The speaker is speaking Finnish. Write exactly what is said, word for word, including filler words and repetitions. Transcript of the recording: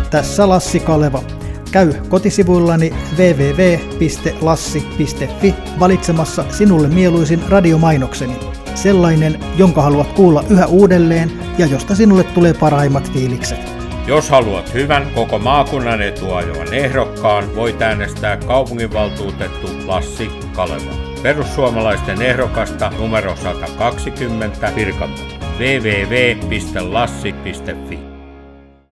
tässä Lassi Kaleva. Käy kotisivuillani double-u double-u double-u piste lassi piste fi valitsemassa sinulle mieluisin radiomainokseni. Sellainen, jonka haluat kuulla yhä uudelleen ja josta sinulle tulee parhaimmat fiilikset. Jos haluat hyvän koko maakunnan etua ajavan ehdokkaan, voit äänestää kaupunginvaltuutettu Lassi Kalevaa. Perussuomalaisten ehdokasta numero sata kaksikymmentä Pirkanmaa. double-u double-u double-u piste lassi piste fi